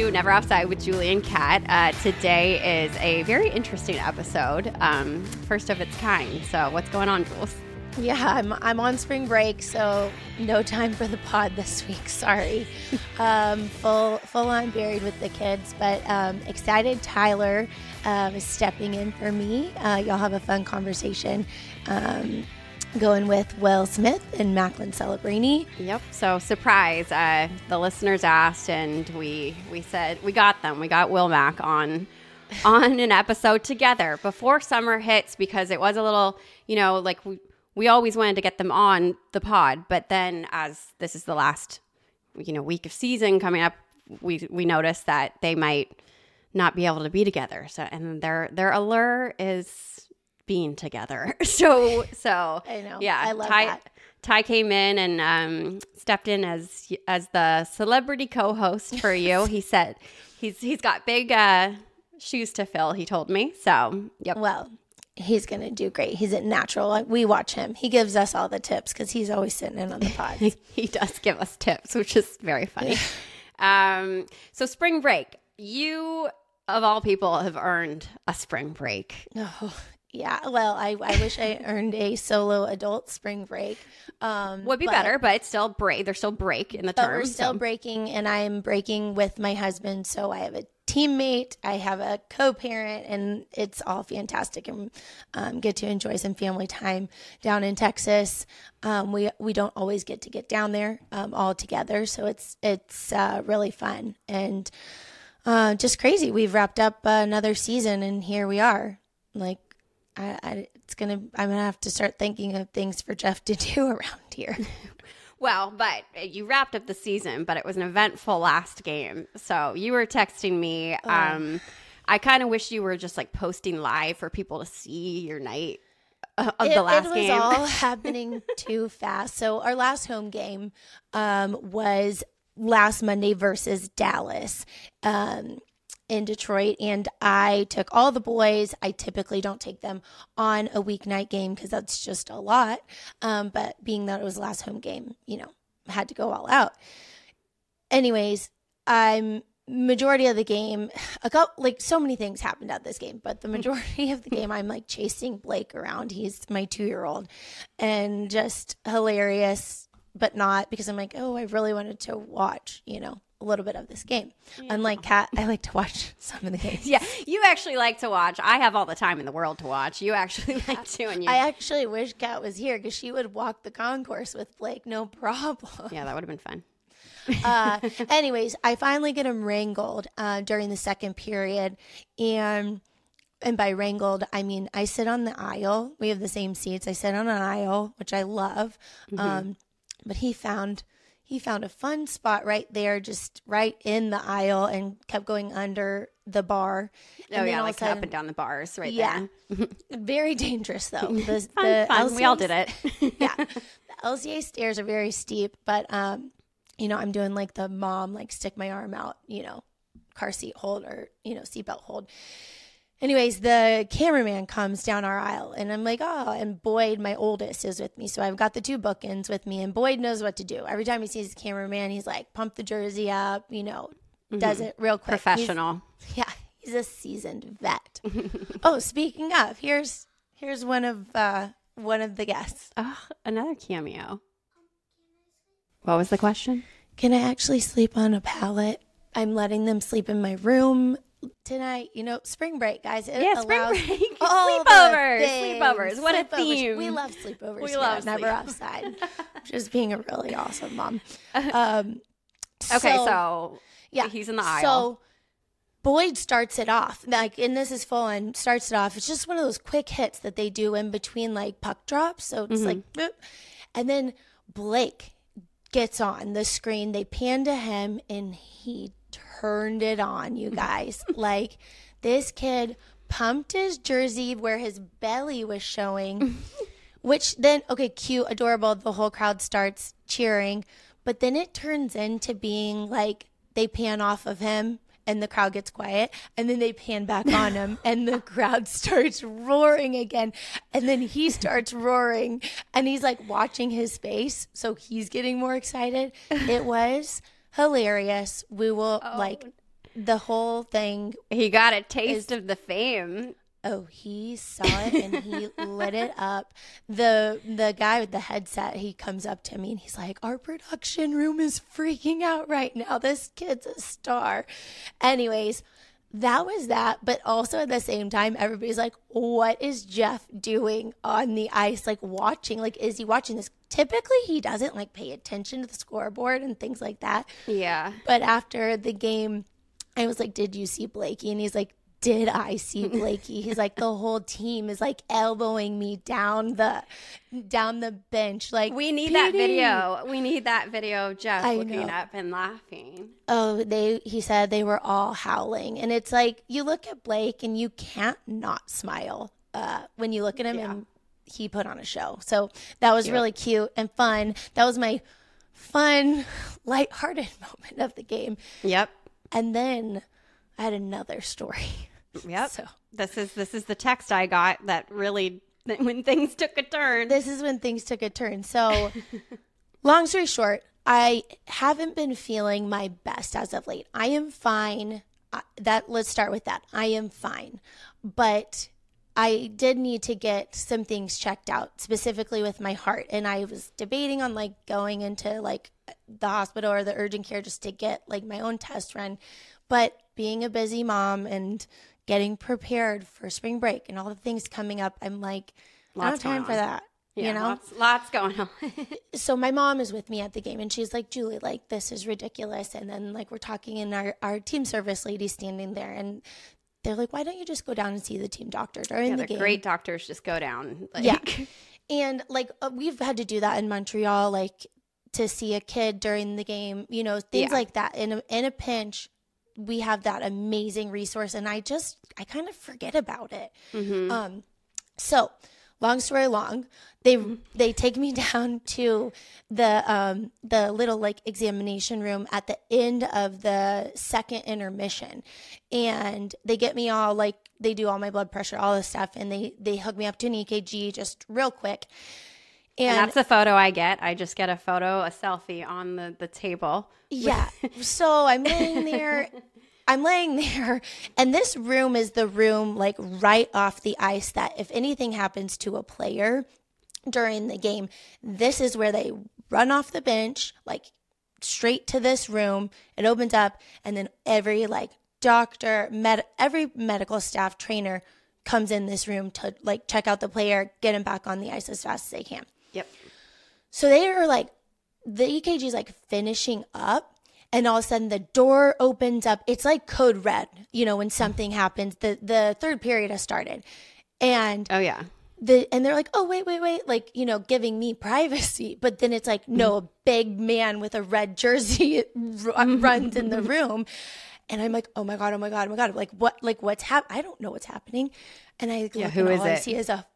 to Never Offside with Julie and Kat. Today is a very interesting episode, first of its kind. So what's going on, Jules? Yeah, I'm on spring break, so no time for the pod this week. Sorry. Full on buried with the kids, but excited. Tyler is stepping in for me. Y'all have a fun conversation going with Will Smith and Macklin Celebrini. Yep. So surprise, the listeners asked, and we said we got them. We got Will Mac on an episode together before summer hits, because it was a little, like we always wanted to get them on the pod, but then as this is the last, week of season coming up, we noticed that they might not be able to be together. So, and their allure is being together. So I know. Yeah, I love that. Ty came in and stepped in as the celebrity co-host for you. He said he's got big shoes to fill, he told me. So, yep. Well, he's going to do great. He's a natural. We watch him. He gives us all the tips because he's always sitting in on the pods. He does give us tips, which is very funny. So spring break. You, of all people, have earned a spring break. Oh, yeah. Well, I wish I earned a solo adult spring break. Would be better, but it's still break. There's still break in the term. We're still breaking, and I'm breaking with my husband. So I have a teammate, I have a co-parent, and it's all fantastic, and get to enjoy some family time down in Texas. We don't always get to get down there all together, so it's really fun and just crazy. We've wrapped up another season, and here we are. Like, I'm gonna have to start thinking of things for Jeff to do around here. Well, but you wrapped up the season, but it was an eventful last game. So you were texting me. I kind of wish you were just like posting live for people to see your night of the last game. It was all happening too fast. So our last home game was last Monday versus Dallas in Detroit, and I took all the boys. I typically don't take them on a weeknight game because that's just a lot. But being that it was the last home game, had to go all out. Anyways, majority of the game, so many things happened at this game, but the majority of the game, I'm like chasing Blake around. He's my 2-year-old, and just hilarious, but not because I'm like, oh, I really wanted to watch, a little bit of this game. Yeah. Unlike Kat, I like to watch some of the games. Yeah, you actually like to watch. I have all the time in the world to watch. You actually like to. And I actually wish Kat was here because she would walk the concourse with Blake, no problem. Yeah, that would have been fun. Anyways, I finally get him wrangled during the second period, and by wrangled, I mean I sit on the aisle. We have the same seats. I sit on an aisle, which I love. Mm-hmm. But he found a fun spot right there, just right in the aisle, and kept going under the bar. And like up and down the bars right there. Yeah. Very dangerous, though. The fun. We all did it. Yeah. The LCA stairs are very steep, but, I'm doing like the mom, like stick my arm out, car seat hold or, seatbelt hold. Anyways, the cameraman comes down our aisle, and I'm like, oh, and Boyd, my oldest, is with me. So I've got the 2 bookends with me, and Boyd knows what to do. Every time he sees the cameraman, he's like, pump the jersey up, does it real quick. Professional. He's a seasoned vet. Oh, speaking of, here's one of the guests. Oh, another cameo. What was the question? Can I actually sleep on a pallet? I'm letting them sleep in my room tonight. Spring break, guys. Spring break. Sleepovers. What a theme. We love sleepovers. We love Never Offside. Just being a really awesome mom. So he's in the aisle. So Boyd starts it off, and this is full on, starts it off. It's just one of those quick hits that they do in between like puck drops. So it's like, boop. And then Blake gets on the screen. They pan to him, and he turned it on, you guys. Like, this kid pumped his jersey where his belly was showing, which then, okay, cute, adorable. The whole crowd starts cheering, but then it turns into being like, they pan off of him and the crowd gets quiet, and then they pan back on him and the crowd starts roaring again, and then he starts roaring, and he's like watching his face, so he's getting more excited. It was hilarious. We will the whole thing. He got a taste of the fame. Oh, he saw it and he lit it up. The guy with the headset, he comes up to me and he's like, our production room is freaking out right now. This kid's a star. Anyways, that was that. But also at the same time, everybody's like, what is Jeff doing on the ice? Like watching, like, is he watching this? Typically, he doesn't like pay attention to the scoreboard and things like that. Yeah. But after the game, I was like, did you see Blakey? And he's like, did I see Blakey? He's like, the whole team is like elbowing me down the bench. Like, we need that video. We need that video of Jeff looking up and laughing. Oh, he said they were all howling. And it's like, you look at Blake and you can't not smile when you look at him, and he put on a show. So that was really cute and fun. That was my fun, lighthearted moment of the game. Yep. And then I had another story. Yep. So this is the text I got that really, when things took a turn. This is when things took a turn. So long story short, I haven't been feeling my best as of late. I am fine. Let's start with that. I am fine. But I did need to get some things checked out, specifically with my heart. And I was debating on like going into like the hospital or the urgent care just to get like my own test run. But being a busy mom and getting prepared for spring break and all the things coming up, I'm like, I don't have time for that. Yeah, you know, lots going on. So my mom is with me at the game and she's like, Julie, like, this is ridiculous. And then like, we're talking and our team service lady standing there and they're like, why don't you just go down and see the team doctor during the game? Great doctors just go down. Like. Yeah. And like, we've had to do that in Montreal, like to see a kid during the game, you know, things like that. In a pinch, we have that amazing resource and I kind of forget about it. Mm-hmm. So long story long, they take me down to the little like examination room at the end of the second intermission, and they get me all like, they do all my blood pressure, all this stuff, and they hook me up to an EKG just real quick. And that's the photo I get. I just get a selfie on the table. Yeah. So I'm laying there. And this room is the room like right off the ice that if anything happens to a player during the game, this is where they run off the bench, like straight to this room. It opens up and then every like doctor, every medical staff trainer comes in this room to like check out the player, get him back on the ice as fast as they can. Yep. So they are like, the EKG is like finishing up. And all of a sudden the door opens up. It's like code red, you know, when something happens. The third period has started. And and they're like, oh, wait, like, you know, giving me privacy. But then it's like, no, a big man with a red jersey runs in the room. And I'm like, oh my God. Like, what's happening? I don't know what's happening. And I look who and is all I it? see is a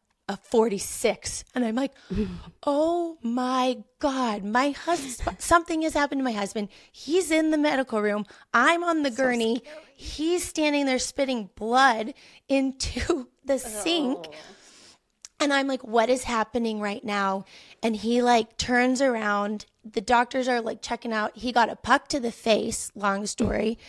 46. And I'm like, oh my God, my husband, something has happened to my husband. He's in the medical room. I'm on the gurney. He's standing there spitting blood into the sink. And I'm like, what is happening right now? And he like turns around. The doctors are like checking out. He got a puck to the face. Long story.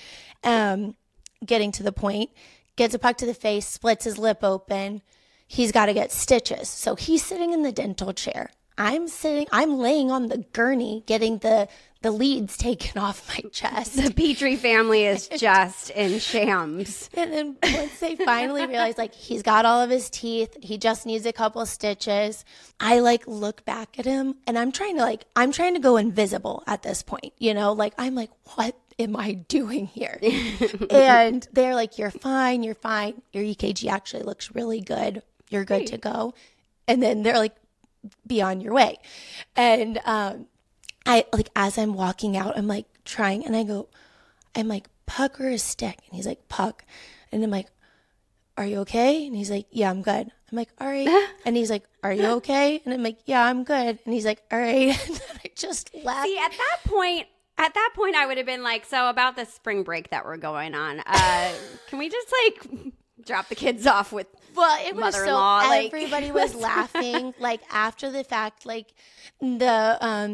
Getting to the point. Gets a puck to the face, splits his lip open. He's got to get stitches. So he's sitting in the dental chair. I'm laying on the gurney getting the leads taken off my chest. The Petrie family is just in shams. And then once they finally realize like he's got all of his teeth, he just needs a couple stitches. I like look back at him and I'm trying to go invisible at this point, you know, like I'm like, what am I doing here? And they're like, you're fine. Your EKG actually looks really good. You're good to go. And then they're like, be on your way. And I like, as I'm walking out, I'm like trying, and I'm like, puck or a stick? And he's like, puck. And I'm like, are you okay? And he's like, yeah, I'm good. I'm like, all right. And he's like, are you okay? And I'm like, yeah, I'm good. And he's like, all right. And then I just laughed. See, at that point, I would have been like, so about the spring break that we're going on, can we just like drop the kids off with it was mother-in-law? So like, everybody was laughing. Like after the fact, like the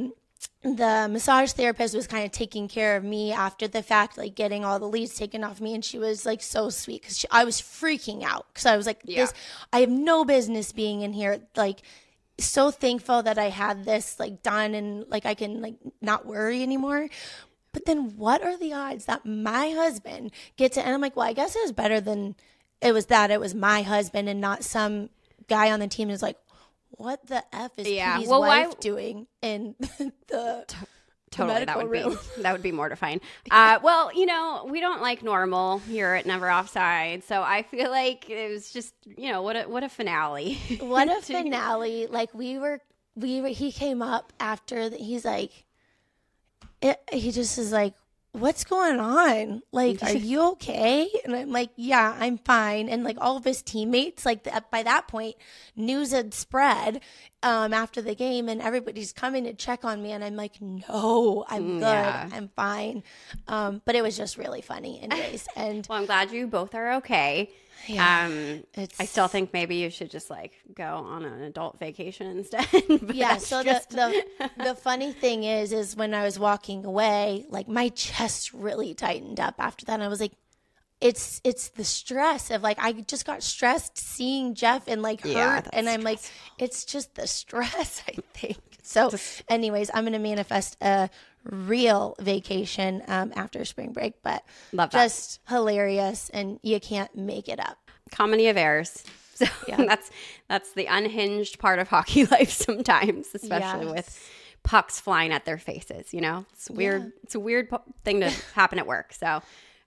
the massage therapist was kind of taking care of me after the fact, like getting all the leads taken off me. And she was like so sweet because I was freaking out because I was like, I have no business being in here. Like, so thankful that I had this like done and like I can like not worry anymore. But then what are the odds that my husband gets it? And I'm like, well, I guess it was better than it was my husband and not some guy on the team who's like, what the F is Petey's wife doing in the totally medical room? That would be mortifying. Well, we don't like normal here at Never Offside, so I feel like it was just, what a finale. What a finale. Like he came up after he's like, he just is like, what's going on? Like, are you okay? And I'm like, yeah, I'm fine. And like all of his teammates, like by that point, news had spread after the game and everybody's coming to check on me. And I'm like, no, I'm good. Yeah. I'm fine. But it was just really funny anyways. And well, I'm glad you both are okay. Yeah, I still think maybe you should just like go on an adult vacation instead. Yeah. So the funny thing is when I was walking away, like my chest really tightened up after that. And I was like, it's the stress of like, I just got stressed seeing Jeff and like hurt. And I'm like, it's just the stress, I think. So anyways, I'm going to manifest a real vacation after spring break, but just hilarious and you can't make it up. Comedy of errors. So that's the unhinged part of hockey life sometimes, especially with pucks flying at their faces, It's weird. Yeah. It's a weird thing to happen at work. So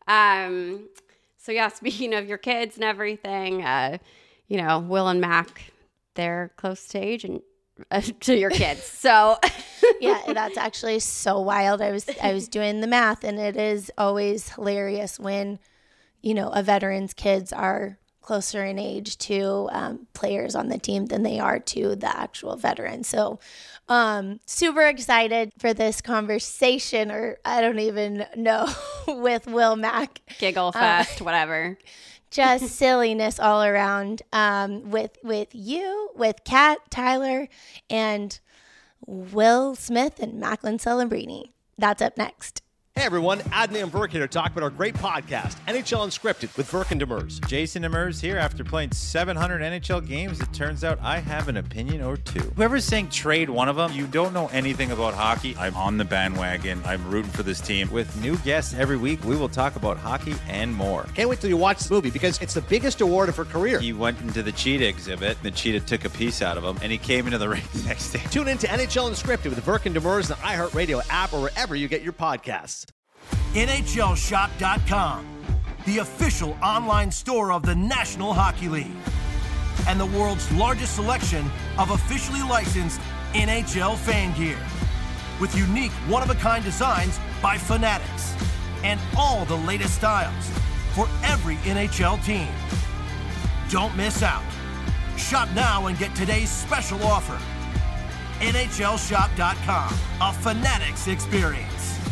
speaking of your kids and everything, Will and Mac, they're close to age and to your kids. So yeah, that's actually so wild. I was doing the math and it is always hilarious when, a veteran's kids are closer in age to players on the team than they are to the actual veteran. So super excited for this conversation, or I don't even know, with Will Mac. Giggle fest, whatever. Just silliness all around with you, with Kat, Tyler, and Will Smith and Macklin Celebrini. That's up next. Hey everyone, Adney and Verk here to talk about our great podcast, NHL Unscripted with Verk and Demers. Jason Demers here. After playing 700 NHL games, it turns out I have an opinion or two. Whoever's saying trade one of them, you don't know anything about hockey. I'm on the bandwagon. I'm rooting for this team. With new guests every week, we will talk about hockey and more. Can't wait till you watch this movie because it's the biggest award of her career. He went into the cheetah exhibit. The cheetah took a piece out of him, and he came into the ring the next day. Tune in to NHL Unscripted with Verk and Demers, the iHeartRadio app, or wherever you get your podcasts. NHLShop.com, the official online store of the National Hockey League, and the world's largest selection of officially licensed NHL fan gear, with unique one-of-a-kind designs by Fanatics, and all the latest styles for every NHL team. Don't miss out. Shop now and get today's special offer. NHLShop.com, a Fanatics experience.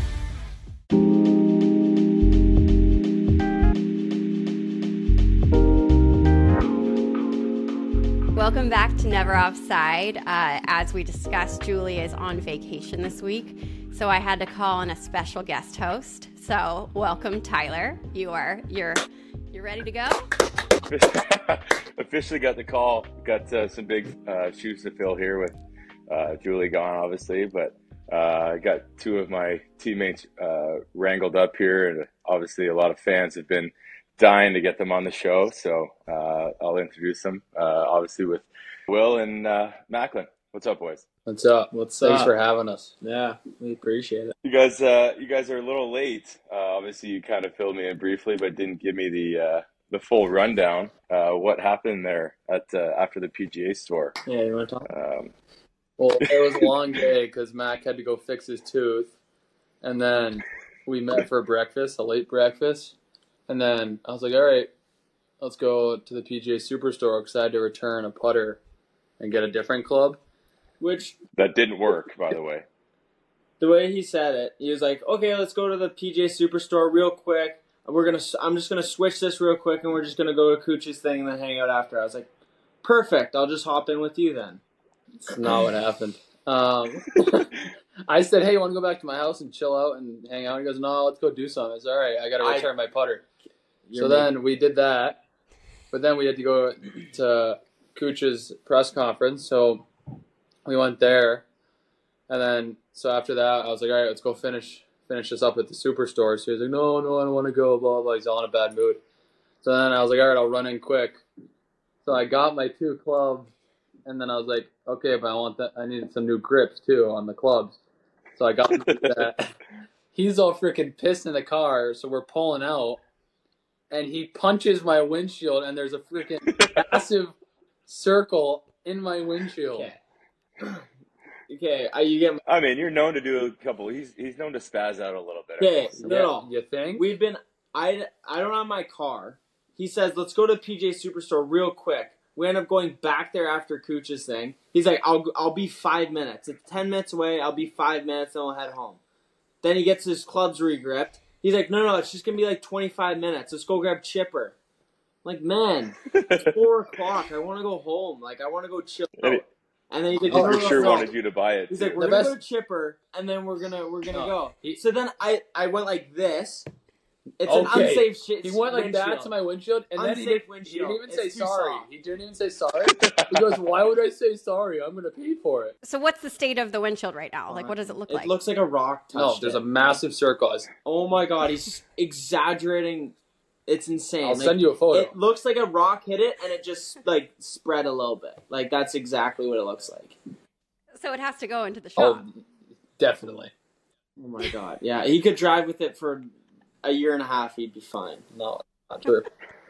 Welcome back to Never Offside. As we discussed, Julie is on vacation this week, so I had to call in a special guest host. So welcome, Tyler. You're ready to go? Officially got the call. Got some big shoes to fill here with Julie gone, obviously, but I got two of my teammates wrangled up here, and obviously a lot of fans have been dying to get them on the show, so I'll introduce them, obviously with Will and Macklin. What's up, boys? What's up? Thanks for having us. Yeah, we appreciate it. You guys are a little late. Obviously, you kind of filled me in briefly, but didn't give me the full rundown. What happened there at after the PGA store? Yeah, you want to talk? Well, it was a long day because Mac had to go fix his tooth, and then we met for breakfast, a late breakfast. And then I was like, all right, let's go to the PGA Superstore because I had to return a putter and get a different club. That didn't work, by the way. The way he said it, he was like, okay, let's go to the PGA Superstore real quick. I'm just gonna switch this real quick, and we're just gonna go to Cooch's thing and then hang out after. I was like, perfect. I'll just hop in with you then. That's not what happened. I said, hey, you want to go back to my house and chill out and hang out? He goes, no, let's go do something. I said, all right, I got to return my putter. So then we did that, but then we had to go to Cooch's press conference. So we went there, and then so after that, I was like, all right, let's go finish this up at the Superstore. So he's like, no, I don't want to go, blah, blah. He's all in a bad mood. So then I was like, all right, I'll run in quick. So I got my 2 clubs, and then I was like, okay, but I needed some new grips too on the clubs. So I got that. He's all freaking pissed in the car, so we're pulling out, and he punches my windshield, and there's a freaking massive circle in my windshield. Okay, you get. I mean, you're known to do a couple. He's known to spaz out a little bit. Okay, no. You think? We've been. I don't have my car. He says, let's go to PJ Superstore real quick. We end up going back there after Cooch's thing. He's like, I'll be 5 minutes. It's 10 minutes away. I'll be 5 minutes, and I'll head home. Then he gets his clubs regripped. He's like, no, it's just going to be like 25 minutes. Let's go grab Chipper. I'm like, man, it's 4 o'clock. I want to go home. Like, I want to go chill out. And then he's like, he sure wanted you to buy it. He's like, we're going to go to Chipper, and then we're gonna go. So then I went like this. It's an unsafe shit. He went like windshield. that to my windshield, and Unsafe then he didn't windshield. even say It's too sorry. soft. He didn't even say sorry. He goes, why would I say sorry? I'm going to pay for it. So what's the state of the windshield right now? Like, what does it look like? It looks like a rock touched No, there's a massive circle. Oh my god, he's exaggerating. It's insane. I'll send you a photo. It looks like a rock hit it, and it just like spread a little bit. Like that's exactly what it looks like. So it has to go into the shop. Oh, definitely. Oh my god, yeah, he could drive with it for a year and a half. He'd be fine. No, not true.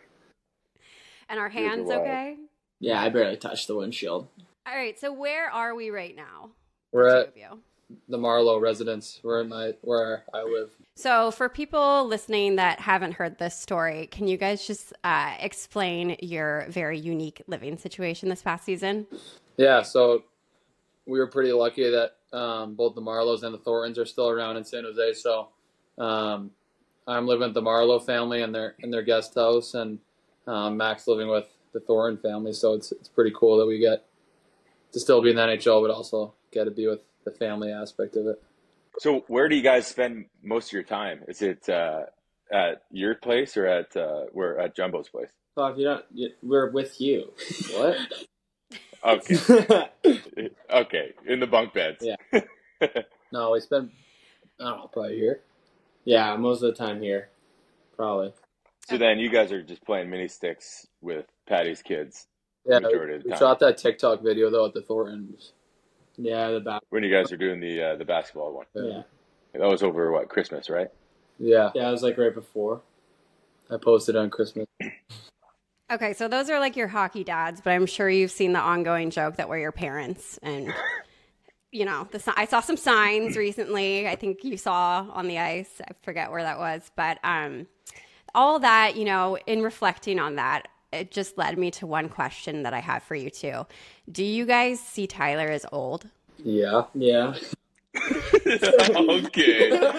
And our hands okay? Yeah, I barely touched the windshield. All right, so where are we right now? We're The at two of you. the Marlowe residence. We're at where I live. So for people listening that haven't heard this story, can you guys just explain your very unique living situation this past season? Yeah, so we were pretty lucky that both the Marlows and the Thorntons are still around in San Jose. So I'm living with the Marlowe family in their guest house, and Mac's living with the Thornton family. So it's pretty cool that we get to still be in the NHL, but also get to be with the family aspect of it. So where do you guys spend most of your time? Is it at your place or at Jumbo's place? So if you don't, we're with you. What? Okay. Okay, in the bunk beds. Yeah. No, we spend, I don't know, probably here. Yeah, most of the time here, probably. So then you guys are just playing mini sticks with Patty's kids. Yeah, majority of the we time. shot that TikTok video though at the Thorntons. Yeah, the back. When you guys are doing the basketball one. Yeah. That was over Christmas, right? Yeah, Yeah, it was like right before. I posted on Christmas. Okay, so those are like your hockey dads, but I'm sure you've seen the ongoing joke that we're your parents. And, you know, I saw some signs recently. I think you saw on the ice. I forget where that was. But all that, you know, in reflecting on that, it just led me to one question that I have for you two. Do you guys see Tyler as old? Yeah. Yeah. Okay.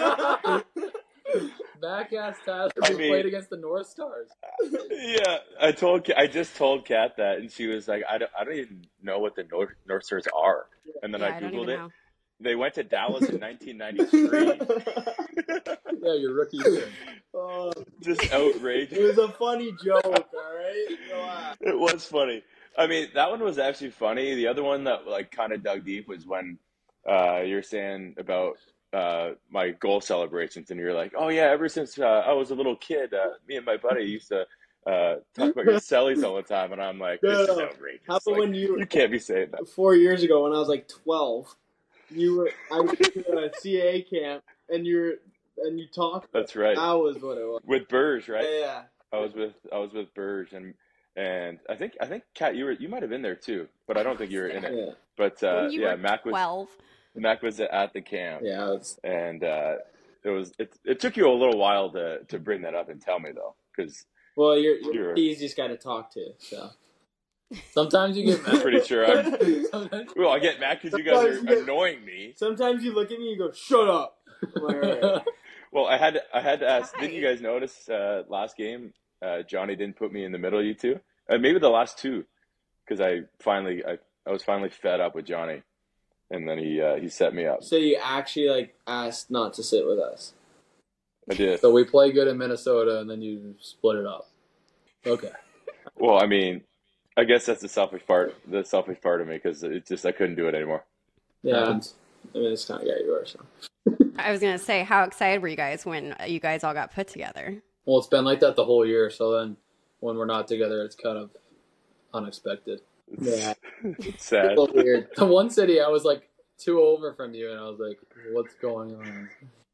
Back asked Tyler I who mean- played against the North Stars. Yeah, I just told Kat that, and she was like, I don't even know what the North Stars are. And then Yeah, I don't Googled even it. know. They went to Dallas in 1993. Yeah, your rookie year. Just outrageous. It was a funny joke, all right? Relax. It was funny. I mean, that one was actually funny. The other one that like kind of dug deep was when you're saying about my goal celebrations, and you're like, oh yeah, ever since I was a little kid, me and my buddy used to talk about your cellies all the time, and I'm like, this is outrageous. How about Like, when you can't be saying that. 4 years ago when I was like 12, I was in a CAA camp, and you talked. That's right. That was what it was. With Burge, right? Yeah. I was with Burge, and I think Kat, you might have been there too, but I don't think you were in it. Yeah. But You yeah, were Mac 12. was at the camp. Yeah. And it took you a little while to bring that up and tell me though, because Well, you're the easiest guy to talk to, so. Sometimes you get I'm mad. pretty sure I get mad because you guys are annoying me. Sometimes you look at me and you go, shut up. I'm like, all right. Well, I had to ask. Hi. Didn't you guys notice last game? Johnny didn't put me in the middle of you two. Maybe the last two, because I was finally fed up with Johnny, and then he set me up. So you actually like asked not to sit with us. I did. So we play good in Minnesota, and then you split it up. Okay. Well, I mean, I guess that's the selfish part of me, because it just, I couldn't do it anymore. Yeah. Happens. I mean, it's kind of got you are, so. I was gonna say, how excited were you guys when you guys all got put together? Well, it's been like that the whole year, so then when we're not together, it's kind of unexpected. Yeah. It's sad. So weird. The one city, I was like 2 over from you, and I was like, what's going on?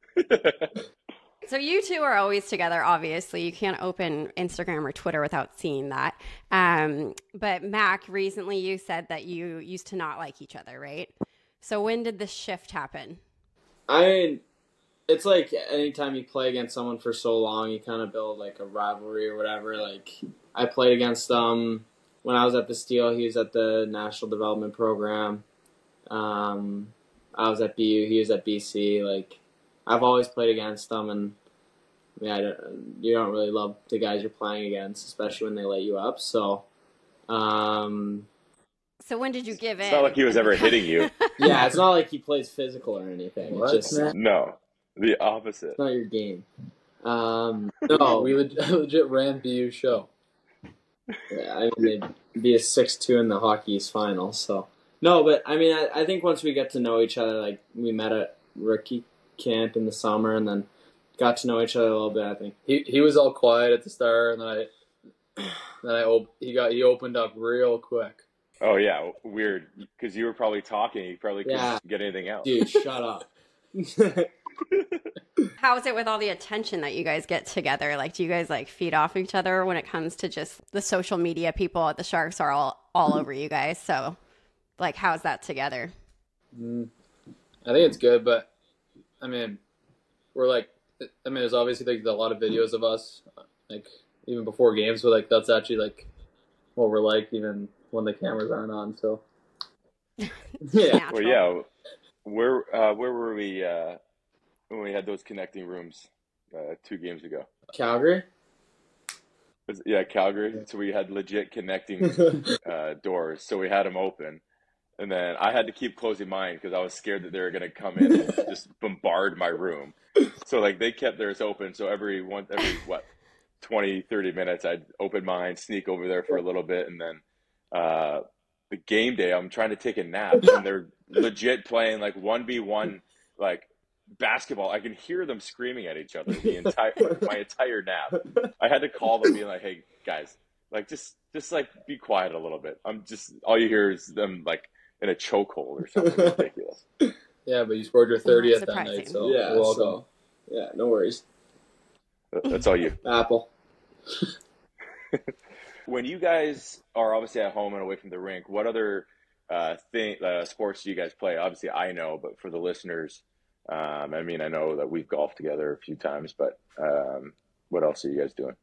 So you two are always together, obviously. You can't open Instagram or Twitter without seeing that. But Mac, recently you said that you used to not like each other, right? So when did this shift happen? I mean, it's like anytime you play against someone for so long, you kind of build like a rivalry or whatever. Like, I played against when I was at the Steel, he was at the National Development Program. I was at BU, he was at BC. Like, I've always played against them, and yeah, you don't really love the guys you're playing against, especially when they let you up. So, So when did you give in? It's not like he was ever hitting you. yeah, it's not like he plays physical or anything. What? It's just No, the opposite. it's not your game. No, No, we legit ran BU show. yeah, I mean, they'd be a 6-2 in the Hockey East final. So no, but I mean, I think once we get to know each other, like we met at rookie camp in the summer, and then got to know each other a little bit. I think. He was all quiet at the start, and he opened up real quick. Oh yeah, weird. Because you were probably talking, you probably couldn't Yeah. get anything else. Dude, shut up. How is it with all the attention that you guys get together? Like, do you guys like feed off each other when it comes to just the social media? People at the Sharks are all over you guys. So, like, how's that together? I think it's good, but I mean, there's obviously like a lot of videos of us, like even before games, but like that's actually like what we're like even when the cameras aren't on. So Yeah. Natural. Well, yeah. Where were we when we had those connecting rooms 2 games ago? Calgary. Yeah, Calgary. So we had legit connecting doors. So we had them open, and then I had to keep closing mine because I was scared that they were going to come in and just bombard my room. So like they kept theirs open. So every 20, 30 minutes, I'd open mine, sneak over there for a little bit, and then the game day, I'm trying to take a nap, and they're legit playing like 1v1 like basketball. I can hear them screaming at each other my entire nap. I had to call them, being like, "Hey guys, like just like be quiet a little bit." All you hear is them like in a chokehold or something ridiculous. yeah, but you scored your 30th that Surprising. night, so Yeah. you're welcome. So yeah, no worries. That's all you. Apple. When you guys are obviously at home and away from the rink, what other sports do you guys play? Obviously, I know, but for the listeners, I mean, I know that we've golfed together a few times, but what else are you guys doing?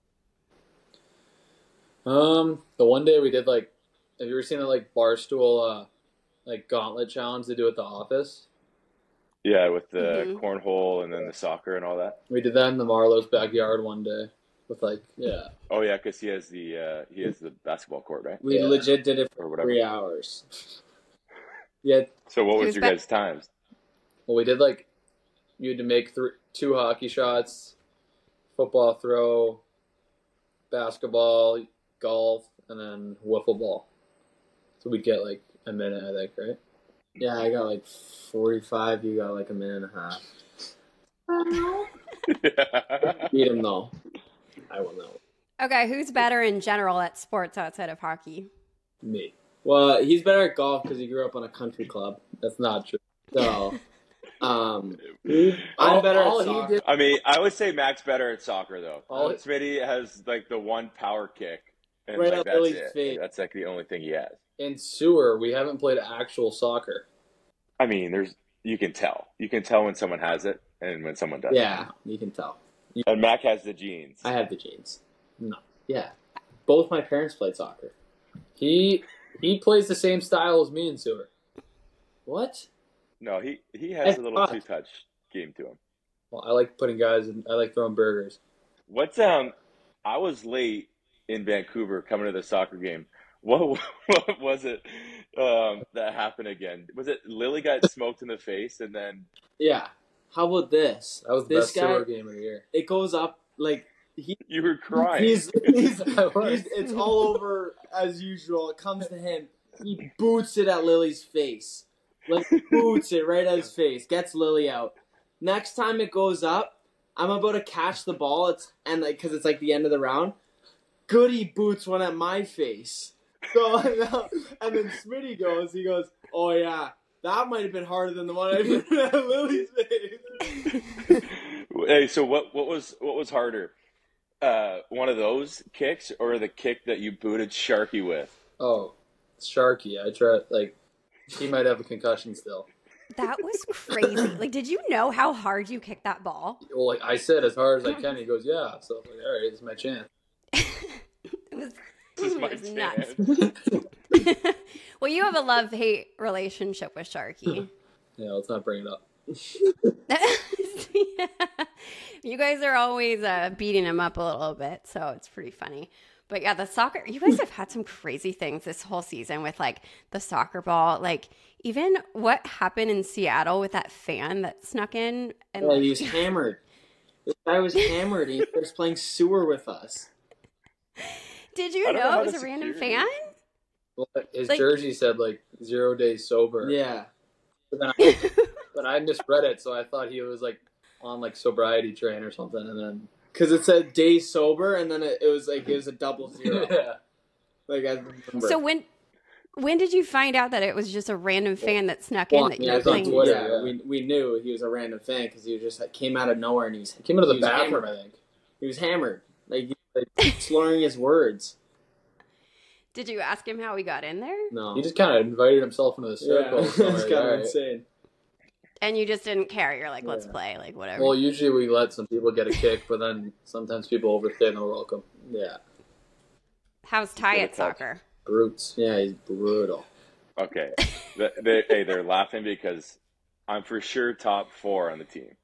The one day we did like, have you ever seen that like Barstool like gauntlet challenge they do at the office? Yeah, with the cornhole and then the soccer and all that. We did that in the Marlowe's backyard one day with like, yeah. Oh yeah, because he has the basketball court, right? We Yeah. legit did it Or for whatever. 3 hours. Yeah. So what was Who's your bet- guys' times? Well, we did like, you had to make 2 hockey shots, football throw, basketball, golf, and then wiffle ball. So we'd get like a minute, I think, right? Yeah, I got like 45. You got like a minute and a half. Beat him though. I will know. Okay, who's better in general at sports outside of hockey? Me. Well, he's better at golf because he grew up on a country club. That's not true. So, I'm better all at he soccer. did- I mean, I would say Mac's better at soccer though. All- Smitty has like the one power kick, and Right like, up that's Lily's it. feet. That's like the only thing he has. In sewer, we haven't played actual soccer. I mean, you can tell. You can tell when someone has it and when someone doesn't. Yeah, you can tell. And Mac has the genes. I have the genes. No. Yeah. Both my parents played soccer. He plays the same style as me in sewer. What? No, he has a little What? 2-touch game to him. Well, I like putting guys in. I like throwing burgers. What's I was late in Vancouver coming to the soccer game. What was it that happened again? Was it Lily got smoked in the face and then? Yeah. How about this? That was the best sewer game of the year. It goes up like You were crying. It's all over as usual. It comes to him. He boots it at Lily's face. Like, boots it right at his face. Gets Lily out. Next time it goes up, I'm about to catch the ball. Because it's like the end of the round. Goody boots one at my face. So and then Smitty he goes, oh yeah, that might have been harder than the one I did at Lily's face. Hey, so what was harder? One of those kicks or the kick that you booted Sharky with? Oh, Sharky. I tried, he might have a concussion still. That was crazy. Like, did you know how hard you kicked that ball? Well, I said as hard as I can. He goes, yeah. So I was like, all right, this is my chance. It was nuts. Well, you have a love-hate relationship with Sharky. Yeah, let's not bring it up. Yeah. You guys are always beating him up a little bit, so it's pretty funny. But yeah, the soccer, you guys have had some crazy things this whole season with the soccer ball. Like, even what happened in Seattle with that fan that snuck in. And he was hammered. This guy was hammered. He was playing sewer with us. Did you know it was a random fan? Well, his jersey said 0 days sober. Yeah. But I misread it, so I thought he was on sobriety train or something, and then because it said day sober, and then it was a 00. Yeah. I remember. So when did you find out that it was just a random fan that snuck in that you were playing? We knew he was a random fan because he just came out of nowhere and he came out of the bathroom. I think he was hammered, slurring his words. Did you ask him how he got in there? No, he just kind of invited himself into the circle. Yeah, it's kind of insane. And you just didn't care. You're like, let's play, whatever. Well, usually we let some people get a kick, but then sometimes people overstay and they're welcome. Yeah. How's Ty at soccer? Brutes. Yeah, he's brutal. Okay. They're laughing because I'm for sure top 4 on the team.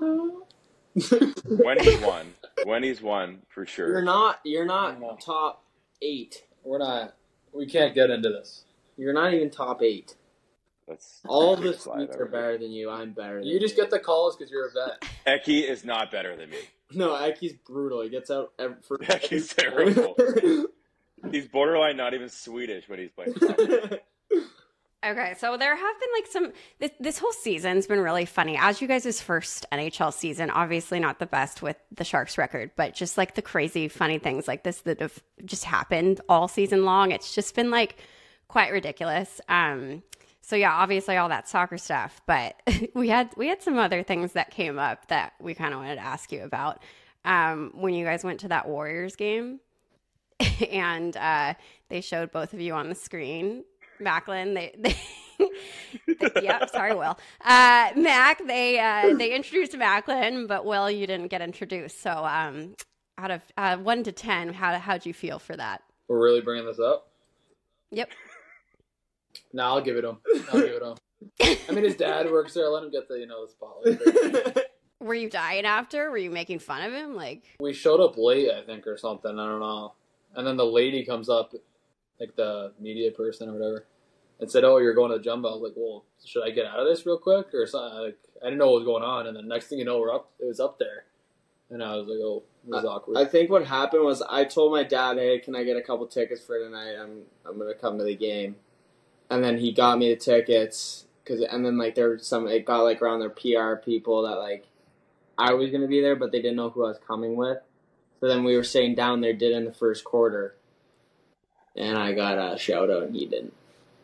When he's won, for sure. You're not top 8. We're not. We can't get into this. You're not even top 8. All the Swedes are better than you. I'm better than you. You just get the calls because you're a vet. Eki is not better than me. No, Eki's brutal. He gets out for Eki's terrible. He's borderline not even Swedish when he's playing. Okay, so there have been this whole season's been really funny. As you guys' first NHL season, obviously not the best with the Sharks record, but just the crazy funny things like this that have just happened all season long. It's just been quite ridiculous. So yeah, obviously all that soccer stuff, but we had some other things that came up that we kind of wanted to ask you about. When you guys went to that Warriors game and they showed both of you on the screen. Macklin, they yep, sorry, Will. Mac, they introduced Macklin, but Will, you didn't get introduced. So out of 1 to 10, how'd you feel for that? We're really bringing this up? Yep. No, I'll give it to him. I mean, his dad works there. Let him get the spotlight. Were you dying after? Were you making fun of him? We showed up late, I think, or something. I don't know. And then the lady comes up, the media person or whatever, and said, "Oh, you're going to the Jumbo." I was like, "Well, should I get out of this real quick or something?" I didn't know what was going on. And then next thing you know, it was up there, and I was like, "Oh, it was awkward." I think what happened was I told my dad, "Hey, can I get a couple tickets for tonight? I'm gonna come to the game." And then he got me the tickets and then there was it got around their PR people that I was gonna be there, but they didn't know who I was coming with. So then we were sitting down there, did in the first quarter, and I got a shout out, and he didn't.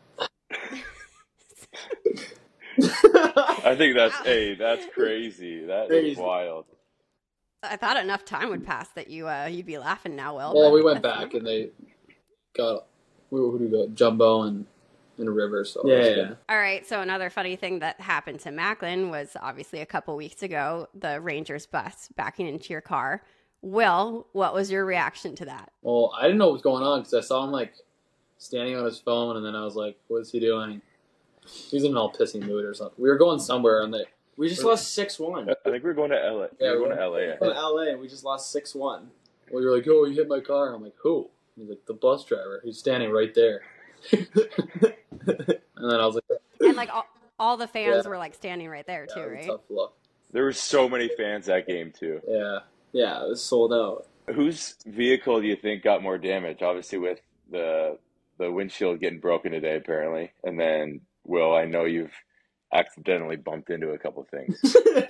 I think that's crazy. That is wild. I thought enough time would pass that you'd be laughing now, Will. Well, we went back and they got who do we go? Jumbo and a River. So yeah. All right. So another funny thing that happened to Macklin was obviously a couple weeks ago, the Rangers bus backing into your car. Will, what was your reaction to that? Well, I didn't know what was going on because I saw him standing on his phone, and then I was like, "What's he doing?" He was in an all pissy mood or something. We were going somewhere, and we just lost 6-1. I think we were going to LA. Yeah, we were going to LA. We were going to LA, and we just lost 6-1. Well, you're like, "Oh, you hit my car." I'm like, "Who?" He's like, the bus driver. He's standing right there. And then I was like, And like all the fans Yeah. were like standing right there too, yeah, right? tough luck. There were so many fans that game too. Yeah. Yeah, it was sold out. Whose vehicle do you think got more damage? Obviously, with the windshield getting broken today, apparently, and then Will, I know you've accidentally bumped into a couple things.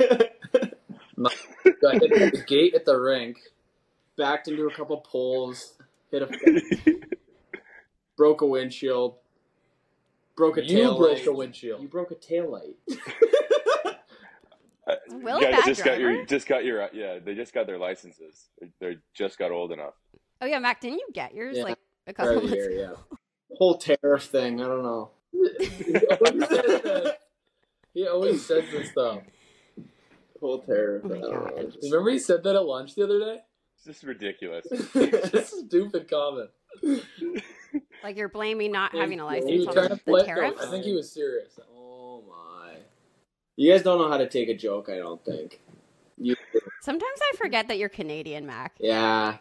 Got hit at the gate at the rink. Backed into a couple poles, hit a broke a windshield, broke a You tail broke light. the windshield. You broke a tail light. Will, You guys bad just driver? they just got their licenses. They just got old enough. Oh yeah, Mac, didn't you get yours Yeah. like a couple Right months here, ago? yeah. Whole tariff thing. I don't know. He always says this stuff. Whole tariff. Oh my I don't know. God. Remember he said that at lunch the other day? It's just ridiculous. Just a stupid comment. Like you're blaming not having a He license was on trying the to play. tariffs? I think he was serious. Oh my! You guys don't know how to take a joke. I don't think. You. Sometimes I forget that you're Canadian, Mac. Yeah.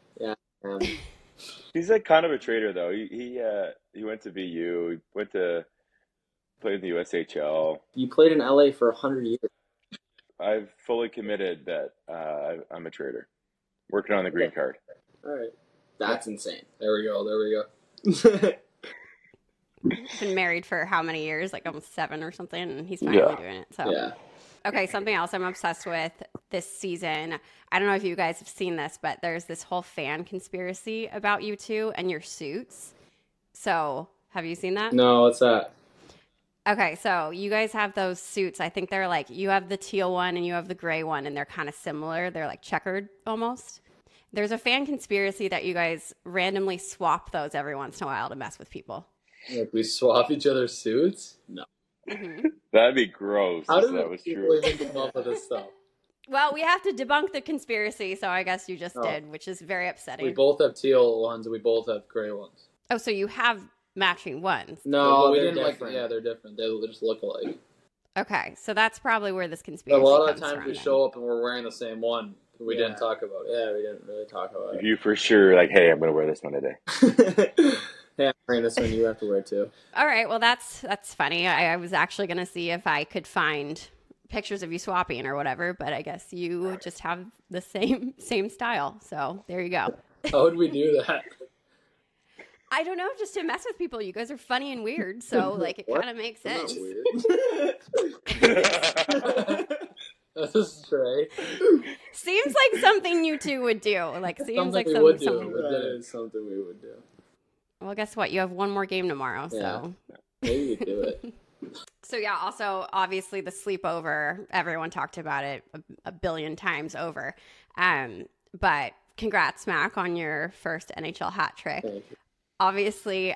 He's like kind of a traitor though. He went to BU. He went to play in the USHL. You played in LA for 100 years. I've fully committed that I'm a traitor. Working on the green card. All right. That's insane. There we go. Been married for how many years? Like almost 7 or something, and he's finally doing it. So Yeah. Okay, something else I'm obsessed with this season. I don't know if you guys have seen this, but there's this whole fan conspiracy about you two and your suits. So, have you seen that? No, what's that? Okay, so you guys have those suits. I think they're like, you have the teal one and you have the gray one, and they're kind of similar. They're like checkered almost. There's a fan conspiracy that you guys randomly swap those every once in a while to mess with people. Like we swap each other's suits? No. Mm-hmm. That'd be gross How if did that was people true. even come up with this stuff? Well, we have to debunk the conspiracy, so I guess you just Oh. did, which is very upsetting. We both have teal ones and we both have gray ones. Oh, so you have matching ones. No, But we they're didn't different. like. Yeah, they're different. They just look alike. Okay, so that's probably where this But conspiracy a lot of comes the times from we then. show up and we're wearing the same one. We Yeah. didn't talk about it. Yeah, we didn't really talk about it. You for sure like, hey, I'm gonna wear this one today. Hey, I'm wearing this one. You have to wear too. All right, well that's funny. I was actually gonna see if I could find pictures of you swapping or whatever, but I guess you just have the same style. So there you go. How would we do that? I don't know, just to mess with people. You guys are funny and weird, so like it What? kind of makes That's sense. weird. This is Trey. Seems like something you two would do. Like seems Something like we something would do. someone- That is something we would do. Well, guess what? You have one more game tomorrow, so. Yeah. Maybe we do it. So yeah, also obviously the sleepover, everyone talked about it a billion times over. But congrats, Mac, on your first NHL hat trick. Thank you. Obviously,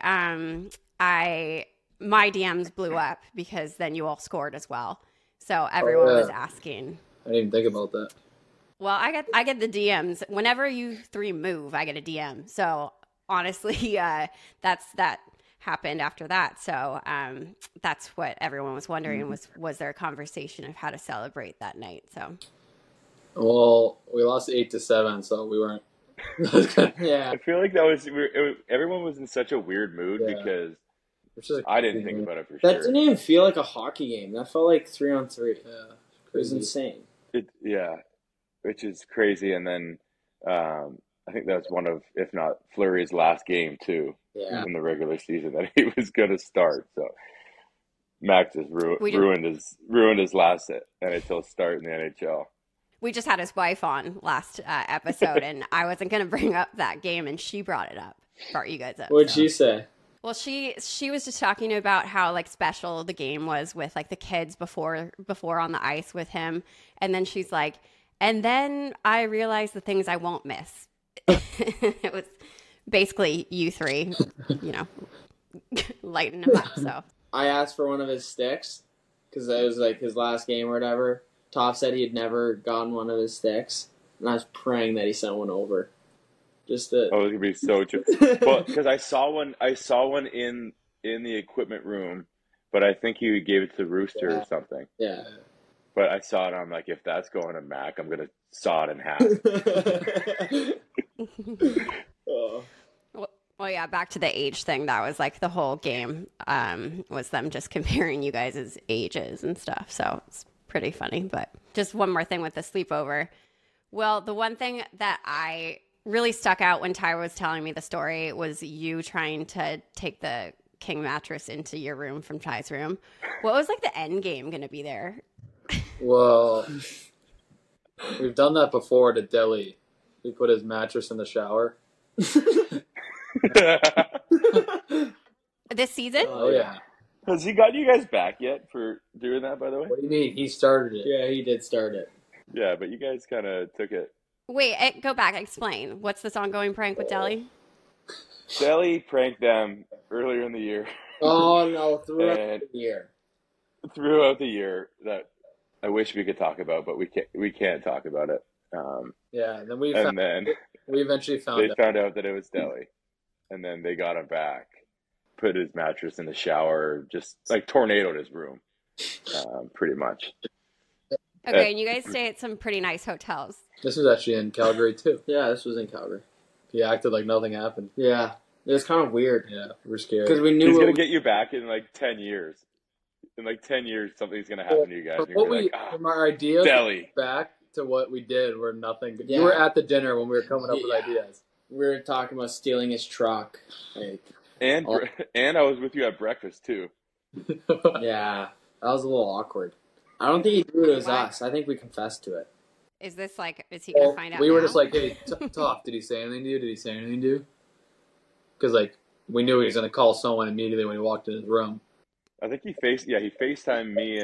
my DMs blew up because then you all scored as well. So everyone yeah. was asking. I didn't even think about that. Well, I get the DMs whenever you three move. I get a DM. So honestly, that happened after that. So that's what everyone was wondering was there a conversation of how to celebrate that night? So Well, we lost 8-7, so we weren't. Yeah. I feel like everyone was in such a weird mood Yeah. because Which is I didn't think about it for That sure. didn't even feel like a hockey game. That felt like 3-on-3. Yeah, It was crazy. insane. Yeah, which is crazy. And then I think that's one of, if not Fleury's last game too, Yeah. in the regular season that he was going to start. So Max just We did- ruined his last NHL start in the NHL. we just had his wife on last episode, and I wasn't going to bring up that game, and she brought you guys up. What'd so. she say? Well, she was just talking about how like special the game was with like the kids before on the ice with him, and then she's like, and then I realized the things I won't miss. It was basically you three, lighting him up. So I asked for one of his sticks because it was like his last game or whatever. Top said he had never gotten one of his sticks, and I was praying that he sent one over. Just to. Oh, it's gonna be so true. Well, because I saw one in the equipment room, but I think he gave it to Rooster Yeah. or something. Yeah. But I saw it, and I'm like, if that's going to Mac, I'm gonna saw it in half. Oh. well, Well, yeah, back to the age thing. That was like the whole game was them just comparing you guys' ages and stuff. So it's pretty funny. But just one more thing with the sleepover. Well, the one thing that I really stuck out when Tyra was telling me the story was you trying to take the king mattress into your room from Ty's room. What was like the end game going to be there? Well, we've done that before to Delhi. He put his mattress in the shower. This season? Oh, yeah. Has he got you guys back yet for doing that, by the way? What do you mean? He started it. Yeah, he did start it. Yeah, but you guys kind of took it. Wait, go back. Explain. What's this ongoing prank with Delhi? Delhi pranked them earlier in the year. Oh, no, throughout And- the year. Throughout the year that I wish we could talk about, but we can't talk about it. Yeah, and then we eventually They found out. found out that it was Delhi, and then they got him back, put his mattress in the shower, just like tornadoed his room, pretty much. Okay, and you guys stay at some pretty nice hotels. This was actually in Calgary, too. Yeah, this was in Calgary. He acted like nothing happened. Yeah, it was kind of weird. Yeah, we're scared. Because we knew He's it gonna was- get you back in like 10 years. In like 10 years, something's gonna happen to you guys. From You're what gonna be we, like, from our ideas Delhi. back to what we did were nothing. Yeah. You were at the dinner when we were coming up with Yeah. ideas. we were talking about stealing his truck. Like, And Oh. and I was with you at breakfast too. yeah, that was a little awkward. I don't think he knew it was Why? us. I think we confessed to it. Is this like, is he going to find out we were now? just like, hey, Toph, did he say anything to you? Did he say anything to you? Because, like, we knew he was going to call someone immediately when he walked in his room. I think he FaceTimed me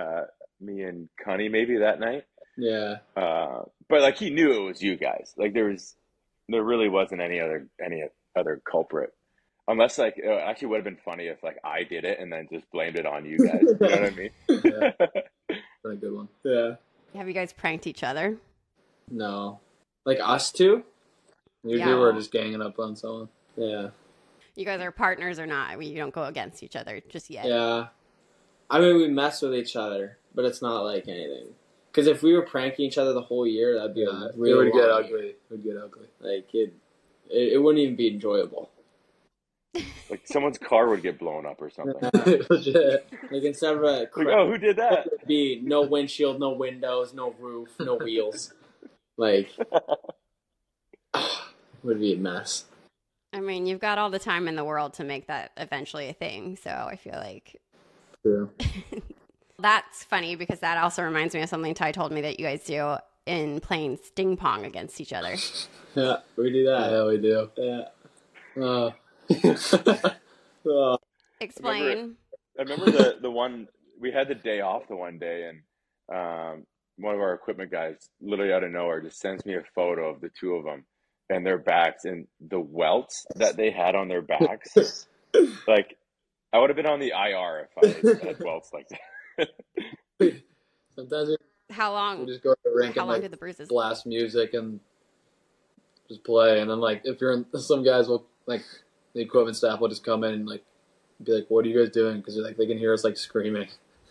and Connie maybe that night. Yeah. But like he knew it was you guys. Like there really wasn't any other culprit. Unless like it actually would have been funny if like I did it and then just blamed it on you guys. You know what I mean? Yeah. Really good one. Yeah. Have you guys pranked each other? No. Like us two? Usually Yeah. we're just ganging up on someone. Yeah. You guys are partners or not? I mean, you don't go against each other just yet. Yeah. I mean, we mess with each other, but it's not like anything. Because if we were pranking each other the whole year, that'd be a It real would get long ugly. year. It would get ugly. Like it wouldn't even be enjoyable. Like someone's car would get blown up or something. Legit. Like instead of a Like, oh, who did that? it'd be no windshield, no windows, no roof, no wheels. Like would be a mess. I mean, you've got all the time in the world to make that eventually a thing. So I feel like True. that's funny because that also reminds me of something Ty told me that you guys do in playing sting pong against each other. Yeah, we do that. Yeah, we do. Yeah. Explain. I remember the one we had the day off the one day, and one of our equipment guys, literally out of nowhere, just sends me a photo of the two of them and their backs and the welts that they had on their backs. Like, I would have been on the IR if I had welts like that. Sometimes How we long? just go to the rink How and long like did the bruises? blast music and just play. And then like if you're in, some guys will like the equipment staff will just come in and like be like, "What are you guys doing?" Because like they can hear us like screaming.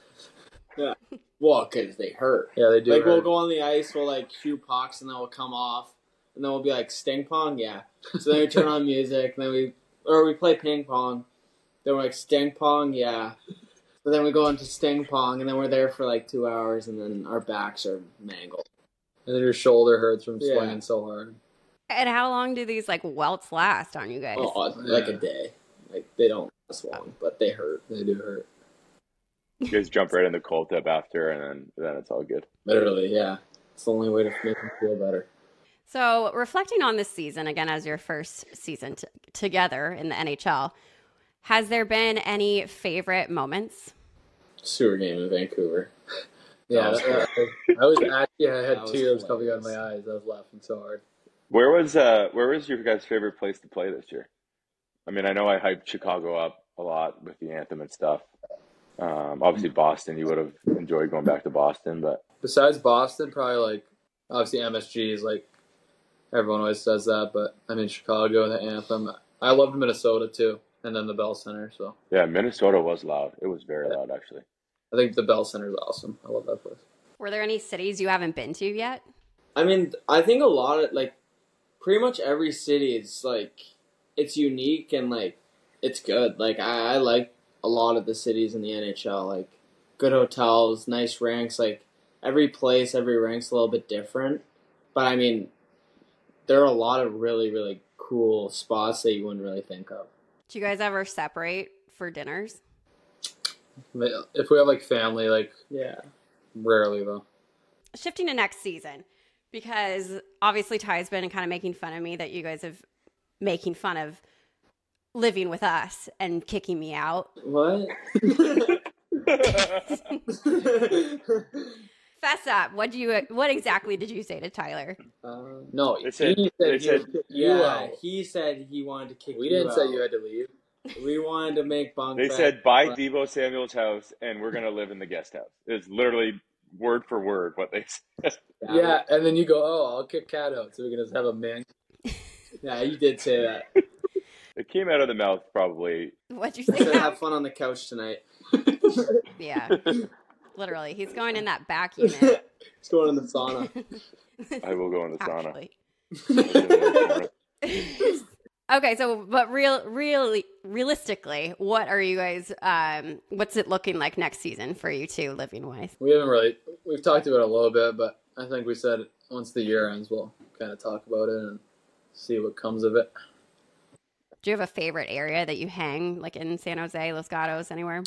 Well, because they hurt. Yeah, they do. Like we'll hurt. go on the ice, we'll like shoot pucks, and then we'll come off, and then we'll be like sting pong, yeah. So then we turn on music, and then we play ping pong. Then we're like sting pong, yeah. But then we go into sting pong, and then we're there for like 2 hours, and then our backs are mangled. And then your shoulder hurts from Yeah. swinging so hard. And how long do these like welts last on you guys? Oh, like a day. Like they don't last long, but they hurt. They do hurt. You guys jump right in the cold tub after, and then it's all good. Literally, yeah. It's the only way to make them feel better. So, reflecting on this season, again, as your first season together in the NHL, has there been any favorite moments? Sewer game in Vancouver. Yeah, I was actually I had That was tears coming out of hilarious. my eyes. I was laughing so hard. Where was your guys' favorite place to play this year? I mean, I know I hyped Chicago up a lot with the anthem and stuff. Obviously, Boston. You would have enjoyed going back to Boston, but Besides Boston, probably like obviously MSG is like everyone always says that, but I mean Chicago, the anthem. I loved Minnesota too, and then the Bell Center. So yeah, Minnesota was loud. It was very loud, actually. I think the Bell Center is awesome. I love that place. Were there any cities you haven't been to yet? I mean, I think a lot of, like, pretty much every city is, like, it's unique and like it's good. Like I like a lot of the cities in the NHL. Like good hotels, nice ranks. Like every place, every rank's a little bit different. But I mean, there are a lot of really, really cool spots that you wouldn't really think of. Do you guys ever separate for dinners? If we have like family, like Yeah. rarely though. Shifting to next season, because obviously Ty's been kind of making fun of me that you guys have making fun of living with us and kicking me out. What? Fess up. What exactly did you say to Tyler? No, They said- he they said, said- you Yeah, out. he said he wanted to kick We you didn't say out. you had to leave. We wanted to make bunk They beds, said, buy but- Deebo Samuel's house, and we're going to live in the guest house. It's literally word for word what they said. Yeah, and then you go, oh, I'll kick Cat out so we can just have a man. Yeah, you did say that. It came out of the mouth probably. What'd you I said, say? have fun on the couch tonight. Yeah. Literally. He's going in that back unit. He's going in the sauna. I will go in the sauna. Actually. Okay, so but realistically, what are you guys what's it looking like next season for you two living wise? We've talked about it a little bit, but I think we said once the year ends, we'll kind of talk about it and see what comes of it. Do you have a favorite area that you hang, like in San Jose, Los Gatos, anywhere?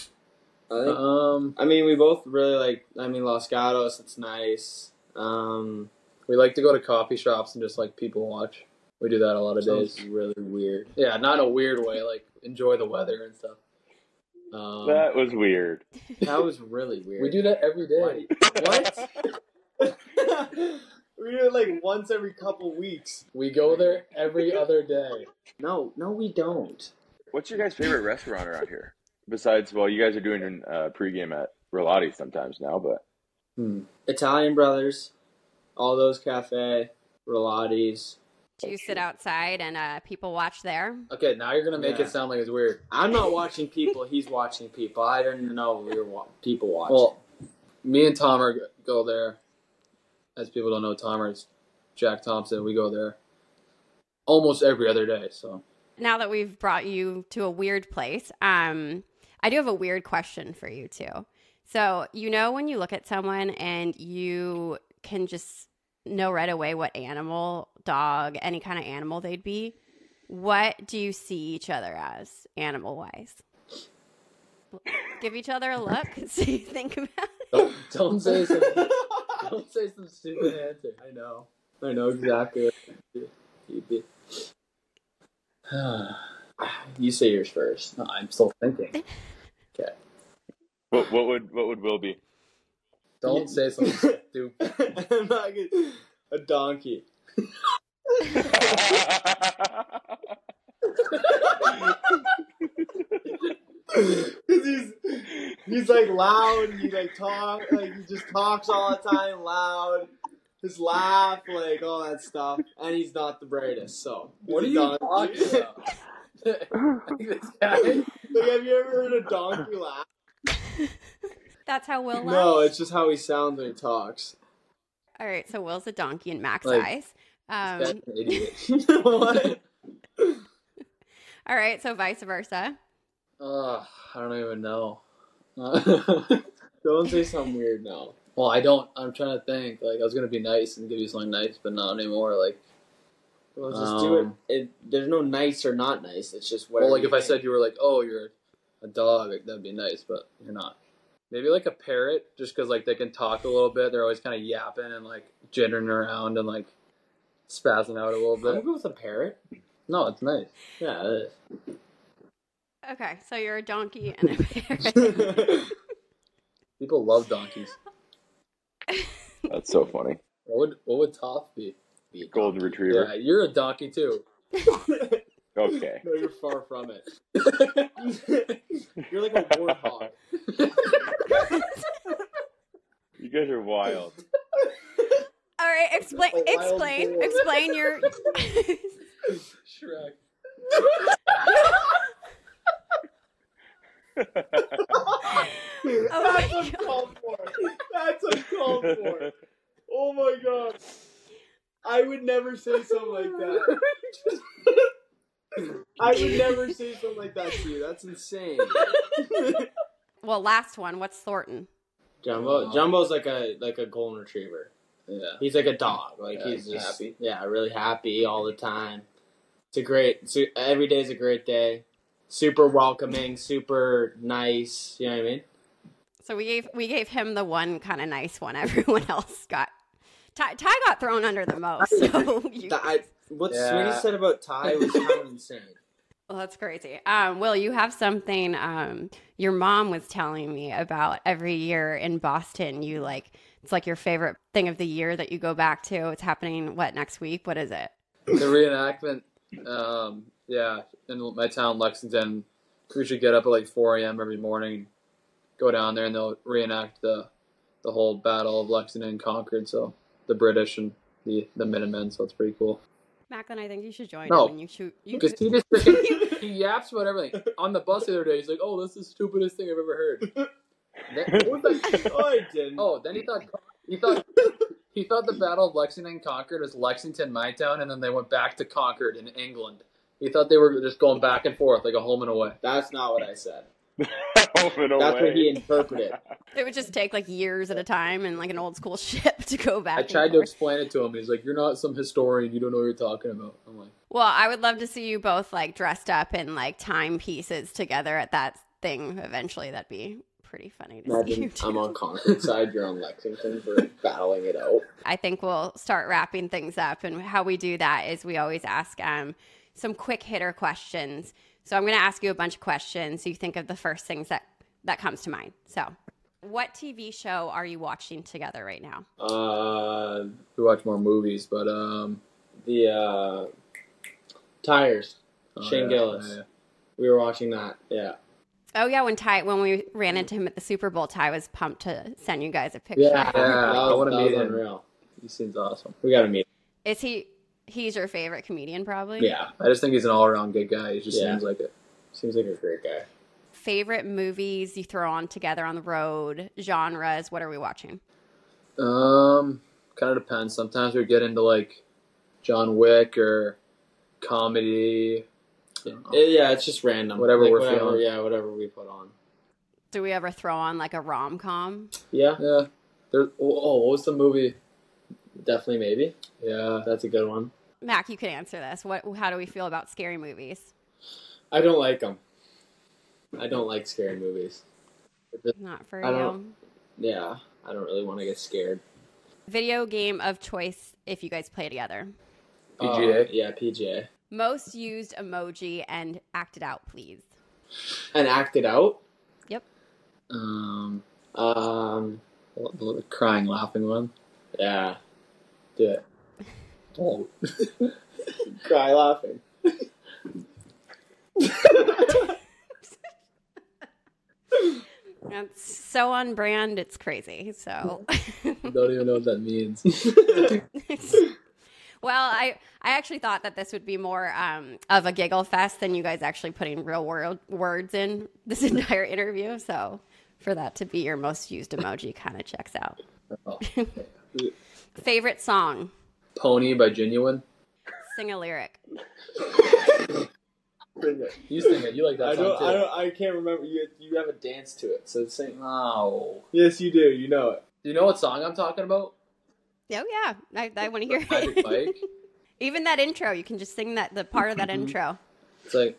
I mean, we both really like, Los Gatos, it's nice. We like to go to coffee shops and just like people watch. We do that a lot of days. Sounds really weird. Yeah, not in a weird way, like enjoy the weather and stuff. That was weird. That was really weird. We do that every day. What? We do it like once every couple weeks. We go there every other day. No, we don't. What's your guys' favorite restaurant around here? Besides, well, you guys are doing pregame at Relati sometimes now, but Italian Brothers, all those cafe, Relati's. Do you sit outside and people watch there? Okay, now you're gonna make Yeah. it sound like it's weird. I'm not watching people. He's watching people. I didn't know we were people watching. Well, me and Tomer go there. As people don't know, Tomer's Jack Thompson. We go there almost every other day. So Now that we've brought you to a weird place, I do have a weird question for you too. So, when you look at someone and you can just know right away what animal, dog, any kind of animal they'd be, what do you see each other as animal-wise? Give each other a look. See, think about it. don't say some don't say some stupid answer. I know exactly what you'd be. You say yours first. No, I'm still thinking. Okay. what would Will be? Don't say something stupid. I'm not gonna, a donkey. Because he's like loud, he like he just talks all the time loud, his laugh, like all that stuff, and he's not the brightest. So What are he's you a donkey. talking about? This guy. Like, have you ever heard a donkey laugh? That's how Will laughs? No, it's just how he sounds when he talks. All right, so Will's a donkey in Mac's Like, eyes. That's an idiot. What? All right, so vice versa. I don't even know. Don't say something weird now. Well, I don't. I'm trying to think. Like, I was gonna be nice and give you something nice, but not anymore. Like, Well, just do it. There's no nice or not nice. It's just whatever. well, like if you I think. said you were like, oh, you're a dog, like, that'd be nice, but you're not. Maybe like a parrot, just because like they can talk a little bit. They're always kind of yapping and like jittering around and like spazzing out a little I'm gonna bit. go with a parrot. No, it's nice. Yeah, it Okay, so you're a donkey and a parrot. is. People love donkeys. That's so funny. What would Toph be? Golden retriever. Yeah, you're a donkey too. Okay. No, you're far from it. You're like a warthog. You guys are wild. All right, explain A wild boar. explain your Shrek. Oh my God. Uncalled for. That's uncalled for. Oh my god. I would never say something like that. I would never say something like that to you. That's insane. Well, last one. What's Thornton? Jumbo's like a golden retriever. Yeah. He's like a dog. Like Yeah, he's just happy. Yeah, really happy all the time. Every day's a great day. Super welcoming, super nice. You know what I mean? So we gave him the one kind of nice one. Everyone else got. Ty got thrown under the most. So What Yeah. Sweeney said about Ty was kind of insane. Well, that's crazy. Will, you have something your mom was telling me about every year in Boston. You it's like your favorite thing of the year that you go back to. It's happening, next week? What is it? The reenactment, in my town, Lexington, we should get up at like 4 a.m. every morning, go down there, and they'll reenact the whole Battle of Lexington and Concord. So the British and the Minutemen. So it's pretty cool. Macklin, I think you should join No. him when you shoot. Because he just freaking, he yaps about everything. On the bus the other day, he's like, "Oh, that's the stupidest thing I've ever heard." What was that? Oh, I didn't. Oh, then he thought the Battle of Lexington and Concord was Lexington, my town, and then they went back to Concord in England. He thought they were just going back and forth like a home and away. That's not what I said. Home and That's away. what he interpreted. It would just take years at a time and an old school ship to go back. I and tried to forth. explain it to him. He's like, "You're not some historian. You don't know what you're talking about." I'm like, Well, I would love to see you both dressed up in timepieces together at that thing eventually. That'd be pretty funny to see you Imagine two. I'm on Concord side, you're on Lexington for battling it out. I think we'll start wrapping things up, and how we do that is we always ask some quick hitter questions. So I'm going to ask you a bunch of questions so you think of the first things that comes to mind. So what TV show are you watching together right now? we watch more movies, but The Tires. Shane yeah, Gillis. yeah. We were watching that. Yeah. Oh yeah, when we ran into him at the Super Bowl, Ty was pumped to send you guys a picture. Yeah, I that want to was meet him. unreal. He seems awesome. We got to meet him. Is he's your favorite comedian probably? Yeah. I just think he's an all-around good guy. He just Yeah. seems like it. Seems like a great guy. Favorite movies you throw on together on the road, genres, what are we watching? Kind of depends. Sometimes we get into John Wick or comedy. Yeah, it's just random. Whatever we're feeling. Yeah, whatever we put on. Do we ever throw on a rom-com? Yeah, Yeah. What was the movie? definitely maybe. Yeah. That's a good one. Mac, you can answer this. How do we feel about scary movies? I don't like them. I don't like scary movies. Not for I you. don't- Yeah, I don't really want to get scared. Video game of choice if you guys play together. PGA. Yeah, PGA. Most used emoji and act it out, please. And act it out. Yep. The crying, laughing one. Yeah. Do it. Oh. Cry laughing. That's so on brand, it's crazy. So, Don't even know what that means. well, I actually thought that this would be more of a giggle fest than you guys actually putting real words in this entire interview. So, for that to be your most used emoji, kind of checks out. Oh. Favorite song? Pony by Genuine. Sing a lyric. You sing it. You like that song too. I can't remember. You have a dance to it, so sing. No. Yes, you do. You know it. Do you know what song I'm talking about? Oh yeah, I want to hear Magic it. Mike. Even that intro, you can just sing the part of that intro. It's like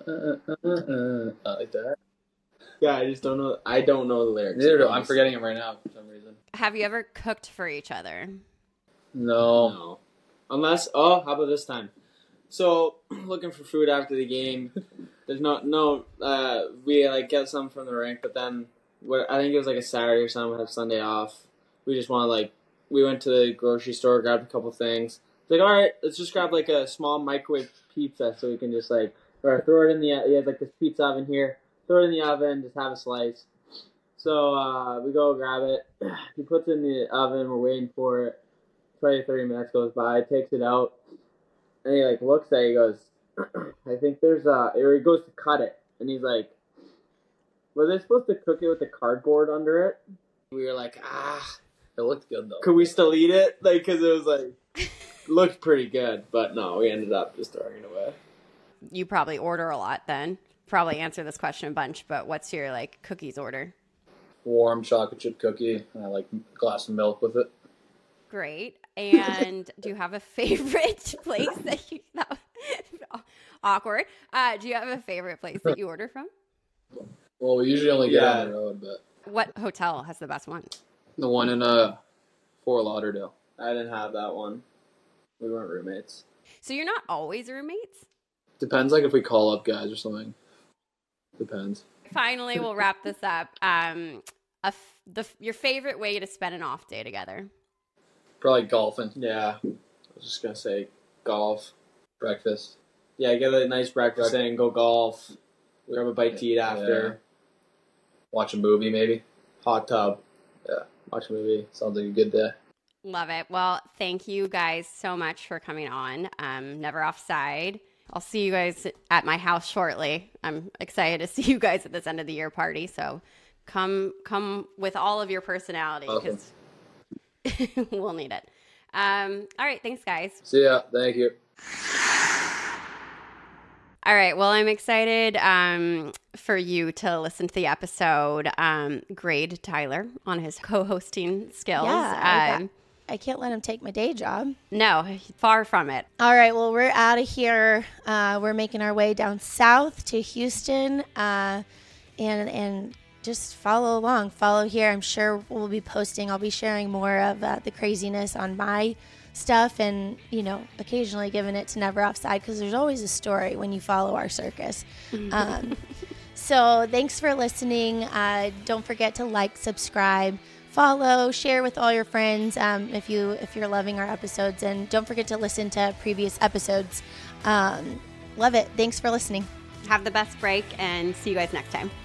like that. Yeah, I just don't know. I don't know the lyrics. Neither do I. I'm forgetting them right now for some reason. Have you ever cooked for each other? No. No. Unless, how about this time? So, looking for food after the game. There's we get some from the rink, but then I think it was a Saturday or something. We have Sunday off. We just want to we went to the grocery store, grabbed a couple things. It's all right, let's just grab a small microwave pizza so we can just or throw it in the. He has this pizza oven here. Throw it in the oven, just have a slice. So we go grab it. He puts it in the oven. We're waiting for it. 20, 30 minutes goes by. Takes it out. And he looks at it. He goes, I think there's or he goes to cut it. And he's like, was I supposed to cook it with the cardboard under it? We were like, It looked good though. could we still eat it? Because it was looked pretty good. But no, we ended up just throwing it away. you probably order a lot then. Probably answer this question a bunch, but what's your like cookies order? Warm chocolate chip cookie, and I like a glass of milk with it. Great. And do you have a favorite place that you awkward? Do you have a favorite place that you order from? Well, we usually only get on the road, but What hotel has the best one? the one in Fort Lauderdale. I didn't have that one. We weren't roommates. So you're not always roommates? Depends, like if we call up guys or something. Depends. Finally, we'll wrap this up. Your favorite way to spend an off day together? Probably golfing. Yeah. I was just going to say golf. Breakfast. Yeah, get a nice breakfast in, go golf, grab a bite to eat after. Yeah. Watch a movie, maybe. Hot tub. Yeah. Watch a movie. Sounds like a good day. Love it. Well, thank you guys so much for coming on. Never Offside. I'll see you guys at my house shortly. I'm excited to see you guys at this end of the year party. So come with all of your personality because we'll need it. All right. Thanks, guys. See ya. Thank you. All right. Well, I'm excited for you to listen to the episode. Grade Tyler on his co-hosting skills. Yeah, I can't let him take my day job. No, far from it. All right, well, we're out of here. We're making our way down south to Houston, and just follow along. Follow here. I'm sure we'll be posting. I'll be sharing more of the craziness on my stuff, and occasionally giving it to Never Offside because there's always a story when you follow our circus. So thanks for listening. Don't forget to like, subscribe, follow, share with all your friends if you're loving our episodes, and don't forget to listen to previous episodes. Love it. Thanks for listening. Have the best break and see you guys next time.